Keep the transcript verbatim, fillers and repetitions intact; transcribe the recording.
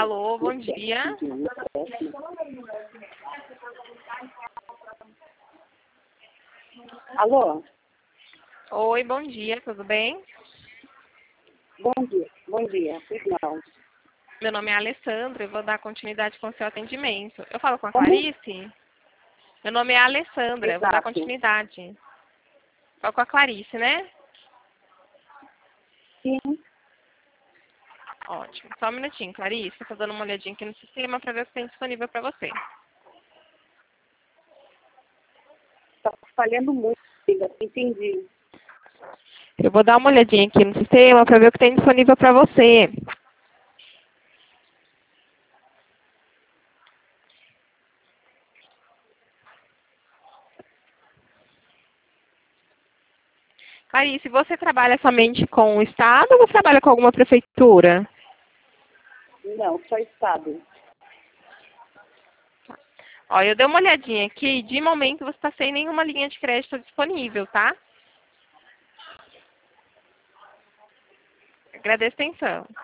Alô, bom dia. Alô? Oi, bom dia, tudo bem? Bom dia, bom dia. Pois não. Meu nome é Alessandra, eu vou dar continuidade com o seu atendimento. Eu falo com a Como? Clarice? Meu nome é Alessandra, eu vou dar Exato. continuidade. Falo com a Clarice, né? Sim, Ótimo. Só um minutinho, Clarice. Eu tô dando uma olhadinha aqui no sistema para ver o que tem disponível para você. está falhando muito, filha. Entendi. Eu vou dar uma olhadinha aqui no sistema para ver o que tem disponível para você. Clarice, você trabalha somente com o Estado ou você trabalha com alguma prefeitura? Não, só estado. Ó, eu dei uma olhadinha aqui, de momento você está sem nenhuma linha de crédito disponível, tá? Agradeço a atenção.